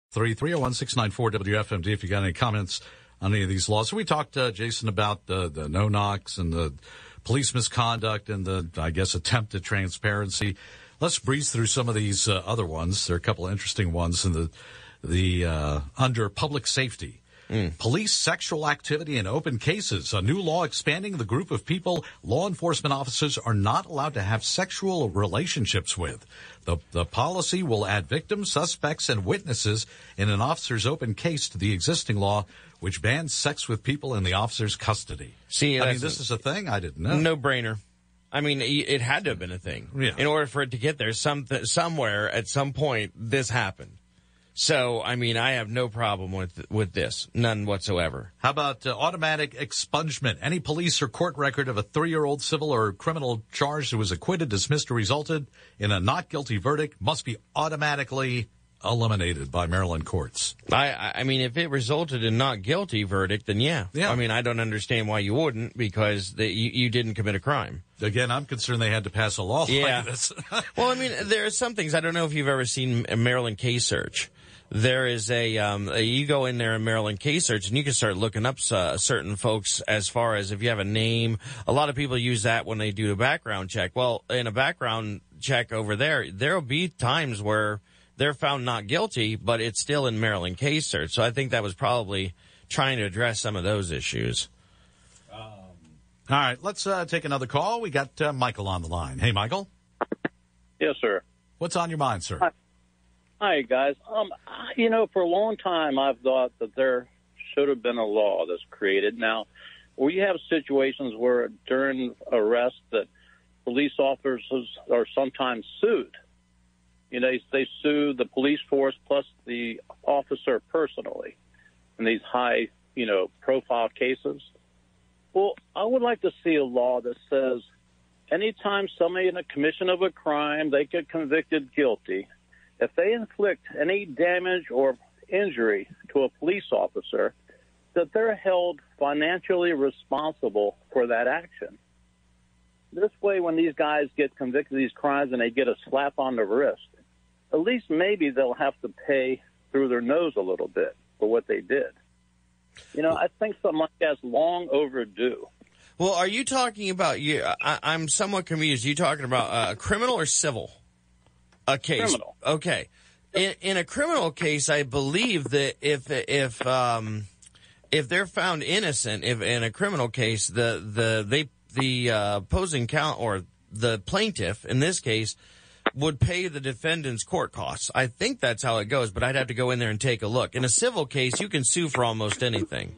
301-694-WFMD if you got any comments on any of these laws. So we talked, Jason, about the no-knocks and the police misconduct and the, I guess, attempt at transparency. Let's breeze through some of these other ones. There are a couple of interesting ones in the under public safety. Police sexual activity in open cases. A new law expanding the group of people law enforcement officers are not allowed to have sexual relationships with. The policy will add victims, suspects, and witnesses in an officer's open case to the existing law, which bans sex with people in the officer's custody. See, I mean, this is a thing? I didn't know. No brainer. I mean, it had to have been a thing. Yeah. In order for it to get there, somewhere at some point, this happened. So, I mean, I have no problem with this. None whatsoever. How about automatic expungement? Any police or court record of a 3-year-old civil or criminal charge who was acquitted, dismissed, or resulted in a not guilty verdict must be automatically eliminated by Maryland courts. I mean, if it resulted in not guilty verdict, then yeah. I mean, I don't understand why you wouldn't, because you didn't commit a crime. Again, I'm concerned they had to pass a law like this. Well, I mean, there are some things. I don't know if you've ever seen a Maryland case search. There is you go in there in Maryland case search and you can start looking up certain folks as far as if you have a name. A lot of people use that when they do a background check. Well, in a background check over there'll be times where they're found not guilty, but it's still in Maryland case search. So I think that was probably trying to address some of those issues. All right, let's take another call. We got Michael on the line. Hey, Michael. Yes, sir. What's on your mind, sir? Hi, guys. For a long time, I've thought that there should have been a law that's created. Now, we have situations where during arrest that police officers are sometimes sued. You know, they sue the police force plus the officer personally in these high, profile cases. Well, I would like to see a law that says anytime somebody in the commission of a crime, they get convicted guilty, if they inflict any damage or injury to a police officer, that they're held financially responsible for that action. This way, when these guys get convicted of these crimes and they get a slap on the wrist, at least maybe they'll have to pay through their nose a little bit for what they did. I think something like that's long overdue. Well, are you talking about I'm somewhat confused. Are you talking about criminal or civil? A case. Criminal. Okay. In a criminal case, I believe that if they're found innocent, if in a criminal case, the opposing count or the plaintiff in this case would pay the defendant's court costs. I think that's how it goes, but I'd have to go in there and take a look. In a civil case, you can sue for almost anything.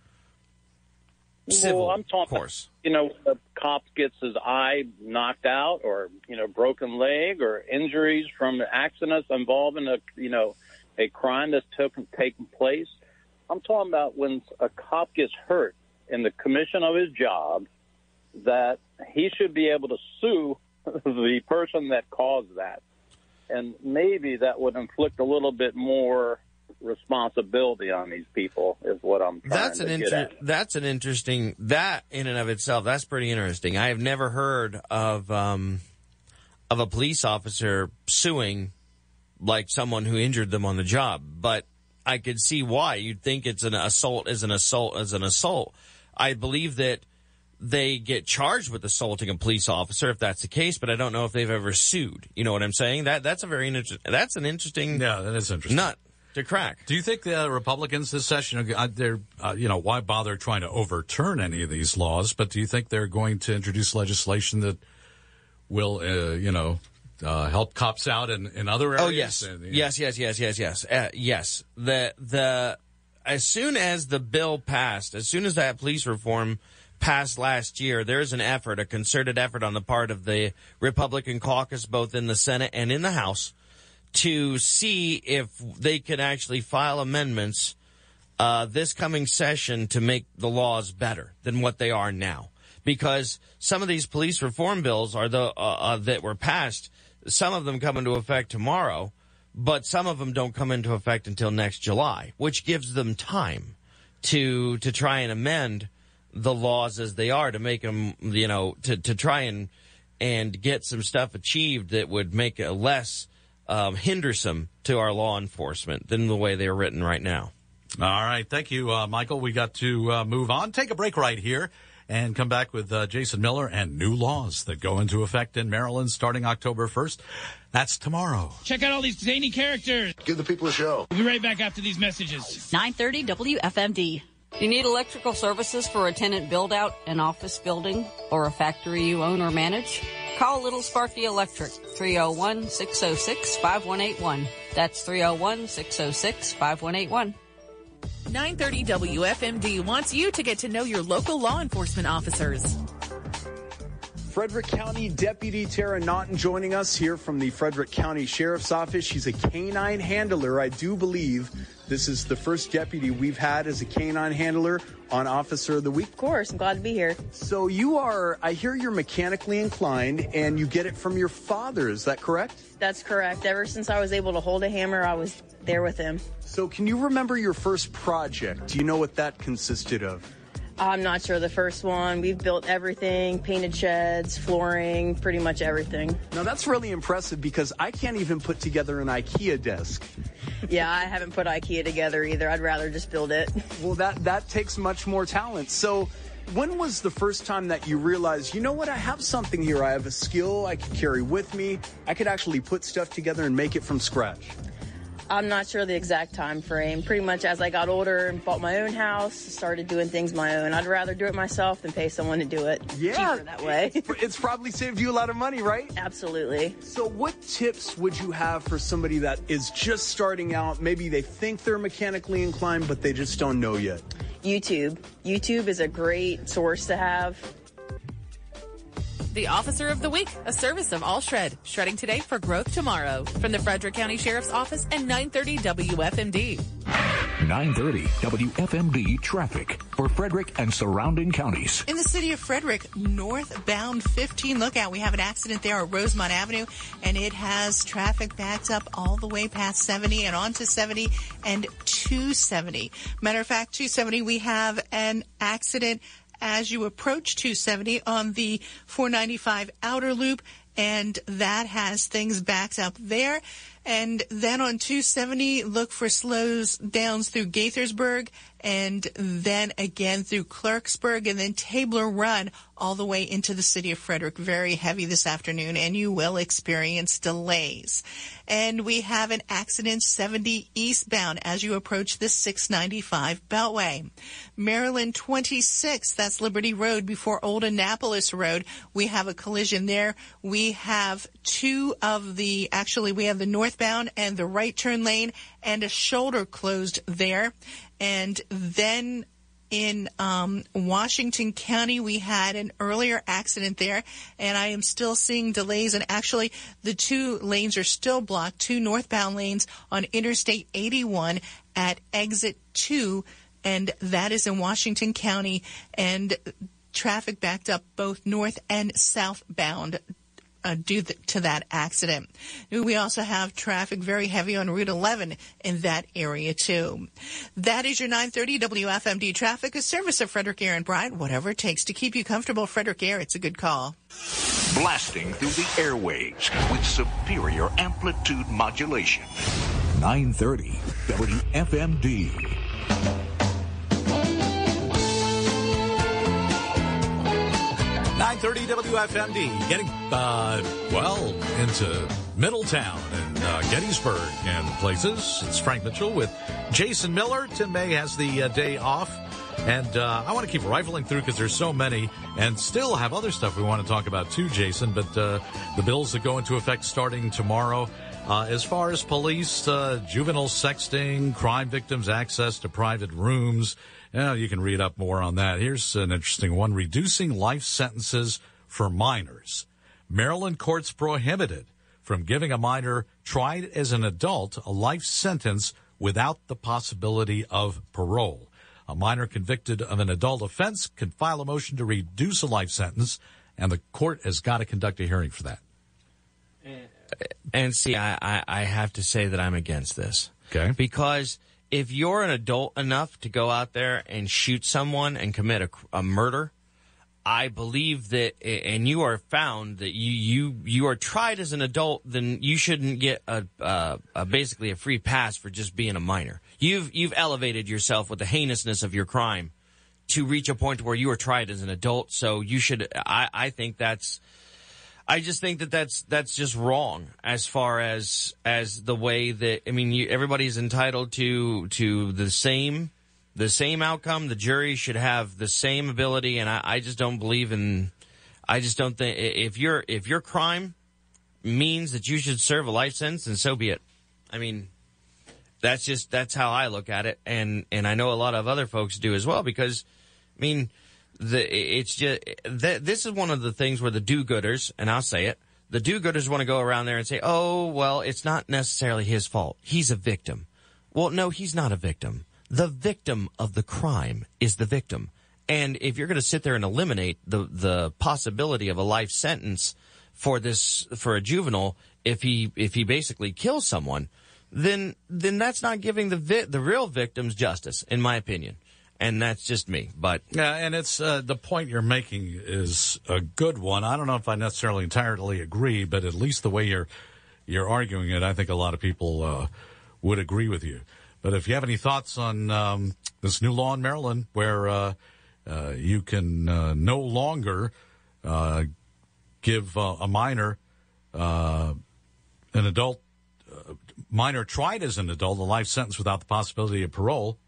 Civil, I'm talking, of course. A cop gets his eye knocked out or, broken leg or injuries from accidents involving a crime that's taken place. I'm talking about when a cop gets hurt in the commission of his job, that he should be able to sue the person that caused that. And maybe that would inflict a little bit more responsibility on these people is what I'm trying to get at. That's an interesting, that in and of itself, that's pretty interesting. I have never heard of a police officer suing like someone who injured them on the job, but I could see why. You'd think it's an assault as an assault. I believe that they get charged with assaulting a police officer if that's the case, but I don't know if they've ever sued. You know what I'm saying? That's an interesting. Yeah, that is interesting. Nut to crack. Do you think the Republicans this session, they're, why bother trying to overturn any of these laws? But do you think they're going to introduce legislation that will, help cops out in other areas? Oh, yes. Yes. As soon as the bill passed, as soon as that police reform passed last year, there's a concerted effort on the part of the Republican caucus, both in the Senate and in the House, to see if they could actually file amendments this coming session to make the laws better than what they are now. Because some of these police reform bills are that were passed, some of them come into effect tomorrow, but some of them don't come into effect until next July, which gives them time to try and amend the laws as they are, to make them, to try and get some stuff achieved that would make it less hindersome to our law enforcement than the way they're written right now. All right. Thank you, Michael. We got to move on. Take a break right here and come back with Jason Miller and new laws that go into effect in Maryland starting October 1st. That's tomorrow. Check out all these zany characters. Give the people a show. We'll be right back after these messages. 930 WFMD. You need electrical services for a tenant build-out, an office building, or a factory you own or manage? Call Little Sparky Electric, 301-606-5181. That's 301-606-5181. 930 WFMD wants you to get to know your local law enforcement officers. Frederick County Deputy Tara Naughton joining us here from the Frederick County Sheriff's Office. She's a canine handler. I do believe this is the first deputy we've had as a canine handler on Officer of the Week. Of course, I'm glad to be here. So you are, I hear you're mechanically inclined and you get it from your father. Is that correct? That's correct. Ever since I was able to hold a hammer, I was there with him. So can you remember your first project? Do you know what that consisted of? I'm not sure the first one. We've built everything, painted sheds, flooring, pretty much everything. Now that's really impressive because I can't even put together an IKEA desk. Yeah, I haven't put IKEA together either. I'd rather just build it. Well, that takes much more talent. So when was the first time that you realized, you know what, I have something here. I have a skill I could carry with me. I could actually put stuff together and make it from scratch. I'm not sure the exact time frame. Pretty much as I got older and bought my own house, started doing things my own. I'd rather do it myself than pay someone to do it. Yeah, cheaper that way. It's probably saved you a lot of money, right? Absolutely. So what tips would you have for somebody that is just starting out? Maybe they think they're mechanically inclined, but they just don't know yet. YouTube. YouTube is a great source to have. The Officer of the Week, a service of All Shred. Shredding today for growth tomorrow. From the Frederick County Sheriff's Office and 930 WFMD. 930 WFMD traffic for Frederick and surrounding counties. In the city of Frederick, northbound 15 lookout. We have an accident there at Rosemont Avenue, and it has traffic backed up all the way past 70 and onto 70 and 270. Matter of fact, 270, we have an accident as you approach 270 on the 495 outer loop, and that has things backed up there. And then on 270, look for slows downs through Gaithersburg, and then again through Clarksburg, and then Tabler Run all the way into the city of Frederick. Very heavy this afternoon, and you will experience delays. And we have an accident 70 eastbound as you approach the 695 Beltway. Maryland 26, that's Liberty Road before Old Annapolis Road. We have a collision there. We have we have the northbound and the right turn lane and a shoulder closed there. And then in Washington County, we had an earlier accident there, and I am still seeing delays. And actually, the two lanes are still blocked, two northbound lanes on Interstate 81 at exit 2, and that is in Washington County, and traffic backed up both north and southbound due to that accident. We also have traffic very heavy on Route 11 in that area, too. That is your 930 WFMD traffic, a service of Frederick Air and Bryant. Whatever it takes to keep you comfortable, Frederick Air, it's a good call. Blasting through the airwaves with superior amplitude modulation. 930 WFMD. 930 WFMD, getting, into Middletown and Gettysburg and places. It's Frank Mitchell with Jason Miller. Tim May has the day off. And I want to keep rifling through because there's so many and still have other stuff we want to talk about too, Jason. But the bills that go into effect starting tomorrow, as far as police, juvenile sexting, crime victims' access to private rooms, you can read up more on that. Here's an interesting one. Reducing life sentences for minors. Maryland courts prohibited from giving a minor tried as an adult a life sentence without the possibility of parole. A minor convicted of an adult offense can file a motion to reduce a life sentence, and the court has got to conduct a hearing for that. And see, I have to say that I'm against this. Okay. Because if you're an adult enough to go out there and shoot someone and commit a murder, I believe that, and you are found that you are tried as an adult, then you shouldn't get basically a free pass for just being a minor. You've elevated yourself with the heinousness of your crime to reach a point where you are tried as an adult. So you should. I just think that that's just wrong as far as the way that, I mean, everybody's entitled to the same outcome. The jury should have the same ability, and I just don't believe in. I just don't think if your crime means that you should serve a life sentence, then so be it. I mean, that's how I look at it, and I know a lot of other folks do as well, because I mean, this is one of the things where the do-gooders, and I'll say it, the do-gooders want to go around there and say, oh, well, it's not necessarily his fault. He's a victim. Well, no, he's not a victim. The victim of the crime is the victim. And if you're going to sit there and eliminate the possibility of a life sentence for a juvenile, if he basically kills someone, then that's not giving the real victims justice, in my opinion. And that's just me. But yeah, and it's the point you're making is a good one. I don't know if I necessarily entirely agree, but at least the way you're arguing it, I think a lot of people would agree with you. But if you have any thoughts on this new law in Maryland where you can no longer give a minor, an adult, minor tried as an adult, a life sentence without the possibility of parole,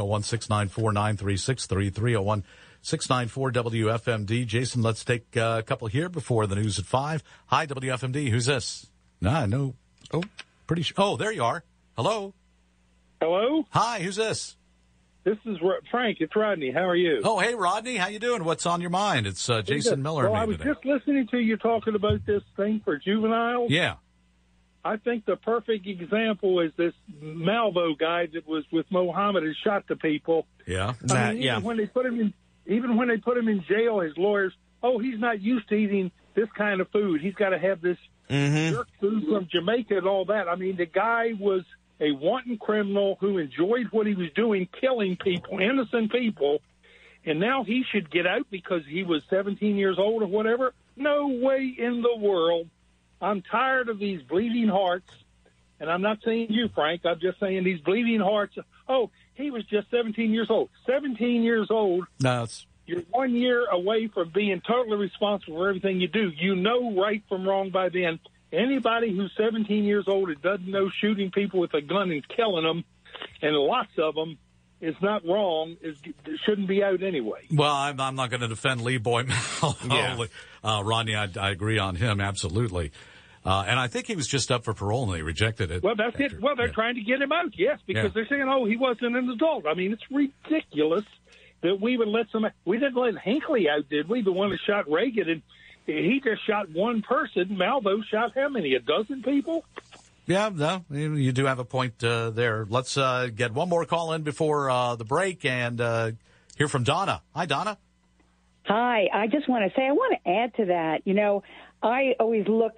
301-694-9363, 301-694-WFMD. Jason, let's take a couple here before the news at 5. Hi, WFMD. Who's this? No. Oh, pretty sure. Oh, there you are. Hello. Hello? Hi, who's this? This is Frank. It's Rodney. How are you? Oh, hey, Rodney. How you doing? What's on your mind? It's Jason Miller. Well, I was just listening to you talking about this thing for juveniles. Yeah. I think the perfect example is this Malvo guy that was with Mohammed and shot the people. Yeah. Even when they put him in jail, his lawyers, he's not used to eating this kind of food. He's got to have this jerk food from Jamaica and all that. I mean, the guy was a wanton criminal who enjoyed what he was doing, killing people, innocent people, and now he should get out because he was 17 years old or whatever. No way in the world. I'm tired of these bleeding hearts, and I'm not saying you, Frank. I'm just saying these bleeding hearts. Oh, he was just 17 years old. 17 years old. No, you're 1 year away from being totally responsible for everything you do. You know right from wrong by then. Anybody who's 17 years old and doesn't know shooting people with a gun and killing them, and lots of them, is not wrong. It shouldn't be out anyway. Well, I'm not going to defend Lee Boy Malvo. Yeah. Rodney, I agree on him, absolutely. And I think he was just up for parole, and they rejected it. Well, that's it. Well, they're trying to get him out, yes, because they're saying, he wasn't an adult. I mean, it's ridiculous that we would let somebody. We didn't let Hinckley out, did we? The one that shot Reagan, and he just shot one person. Malvo shot how many? A dozen people? Yeah, no, you do have a point there. Let's get one more call in before the break and hear from Donna. Hi, Donna. Hi. I just want to say, I want to add to that. I always look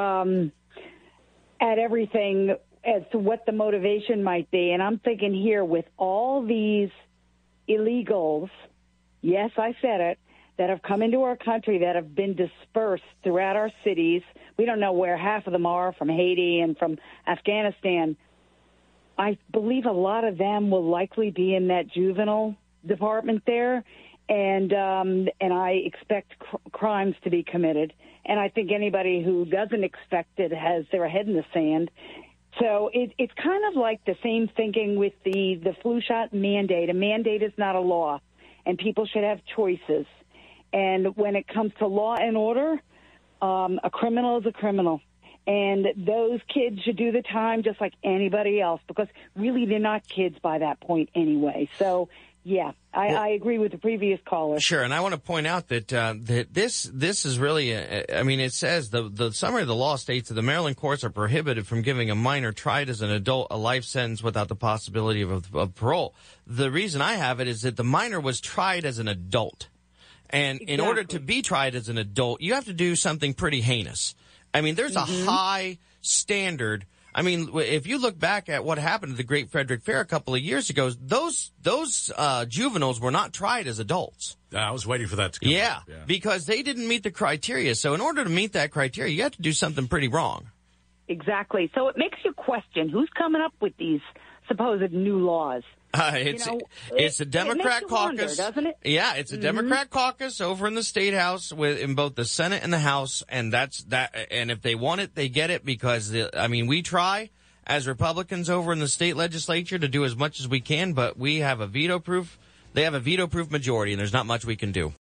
at everything as to what the motivation might be. And I'm thinking here with all these illegals, yes, I said it, that have come into our country that have been dispersed throughout our cities. We don't know where half of them are, from Haiti and from Afghanistan. I believe a lot of them will likely be in that juvenile department there. And I expect crimes to be committed. And I think anybody who doesn't expect it has their head in the sand. So it's kind of like the same thinking with the flu shot mandate. A mandate is not a law, and people should have choices. And when it comes to law and order, a criminal is a criminal. And those kids should do the time just like anybody else, because really they're not kids by that point anyway. So, yeah, I agree with the previous caller. Sure, and I want to point out that that this is really, it says the summary of the law states that the Maryland courts are prohibited from giving a minor tried as an adult a life sentence without the possibility of parole. The reason I have it is that the minor was tried as an adult. And in order to be tried as an adult, you have to do something pretty heinous. I mean, there's a high standard I mean, if you look back at what happened at the Great Frederick Fair a couple of years ago, those juveniles were not tried as adults. I was waiting for that to come Yeah, up. because they didn't meet the criteria. So in order to meet that criteria, you have to do something pretty wrong. Exactly. So it makes you question who's coming up with these supposed new laws. It's a Democrat it makes you caucus, wonder, doesn't it? Yeah, it's a Democrat caucus over in the State House in both the Senate and the House, and that's that. And if they want it, they get it because we try as Republicans over in the state legislature to do as much as we can, but we have a veto-proof. They have a veto-proof majority, and there's not much we can do.